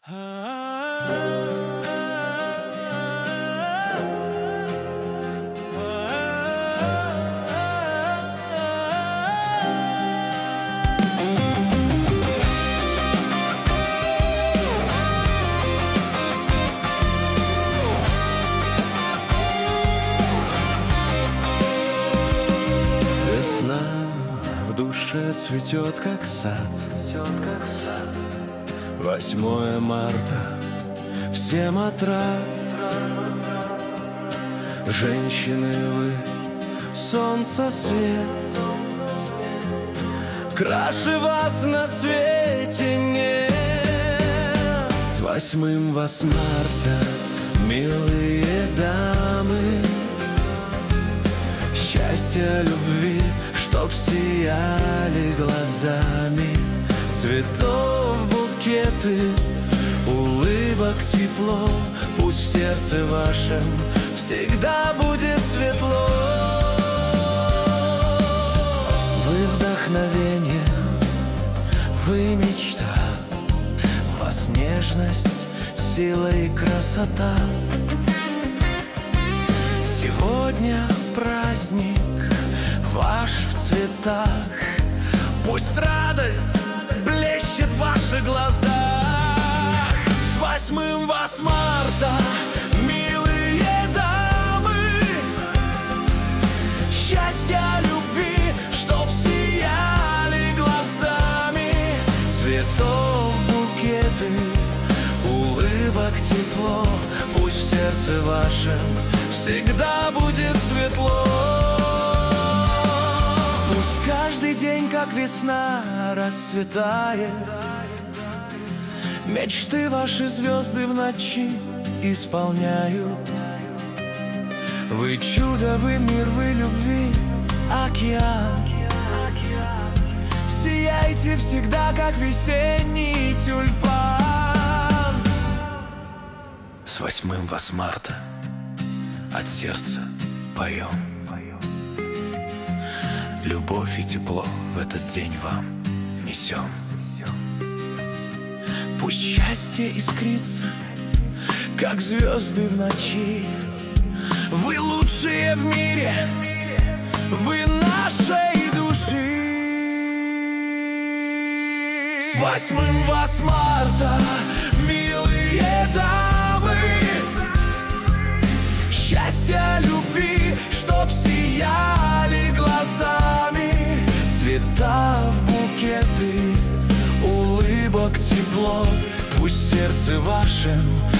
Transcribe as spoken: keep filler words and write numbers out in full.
Весна в душе цветет, как сад. Восьмое марта, всем отрад. Женщины вы, солнце свет, краше вас на свете нет. С восьмым вас марта, милые дамы, счастья, любви, чтоб сияли глазами, цветов букеты, улыбок тепло, пусть в сердце вашем всегда будет светло. Вы вдохновение, вы мечта, в вас нежность, сила и красота. Сегодня праздник ваш в цветах, пусть радость блещет в ваших глазах. С восьмым вас марта, милые дамы, счастья, любви, чтоб сияли глазами, цветов букеты, улыбок тепло, пусть в сердце вашем всегда будет светло. Пусть каждый день, как весна, расцветает, мечты ваши звезды в ночи исполняют. Вы чудо, вы мир, вы любви, океан. Сияйте всегда, как весенний тюльпан. С восьмым вас марта, от сердца поем. Любовь и тепло в этот день вам несем. Пусть счастье искрится, как звезды в ночи. Вы лучшие в мире, вы нашей души. С восьмым вас марта, милые дамы, счастья, любви, чтоб сияли глазами, цвета в букеты, улыбок тепло, пусть в сердце вашем